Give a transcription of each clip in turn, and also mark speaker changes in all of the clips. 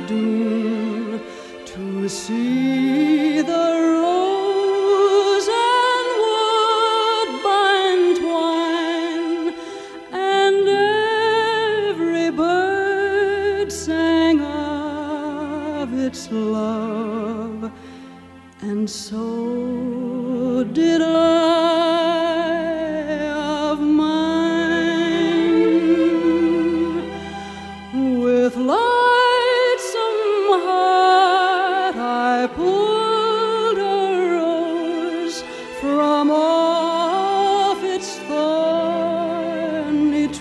Speaker 1: dune to see the rose and woodbine twine, and every bird sang of its love, and so did I of mine. With lightsome heart I pulled a rose from off its thorny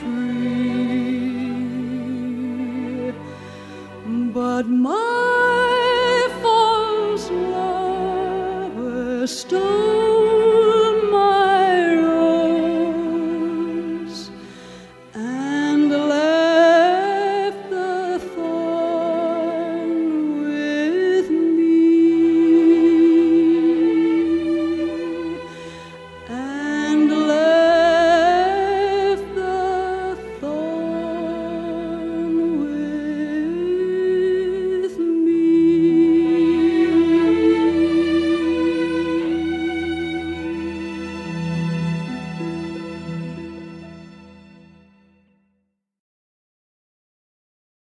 Speaker 1: tree, but my false lover stole